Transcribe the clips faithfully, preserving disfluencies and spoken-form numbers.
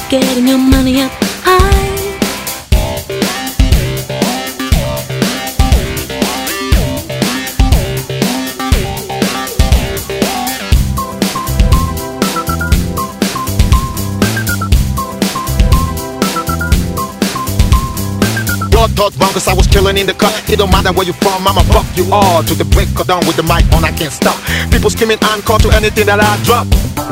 getting your money up high. Your thoughts wrong cause I was killing in the cut. It don't matter where you from, I'ma fuck you all to the break of dawn with the mic on, I can't stop. People screaming encore to anything that I drop.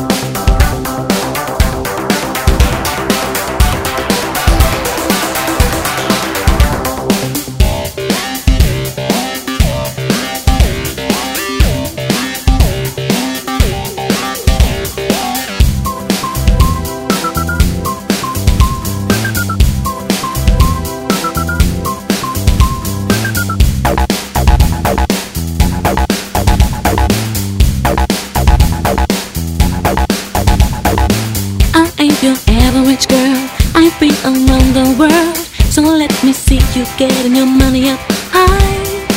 Your average girl, I've been around the world, so let me see you getting your money up high.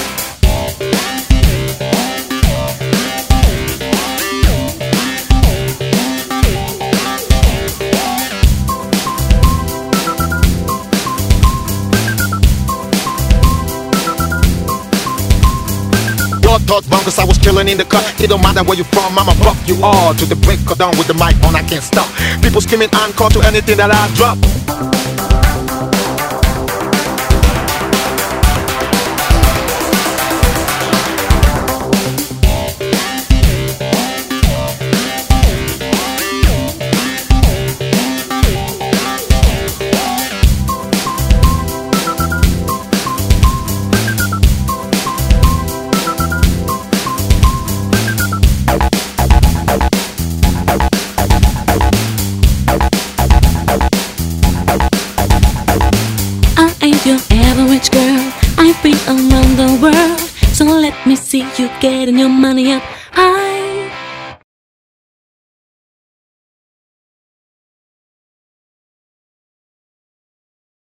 Your thoughts wrong cause I was killing in the cut. It don't matter where you from, I'ma fuck you all to the break of dawn with the mic on, I can't stop. People screaming encore to anything that I drop. Your average girl, I've been around the world, so let me see you getting your money up high.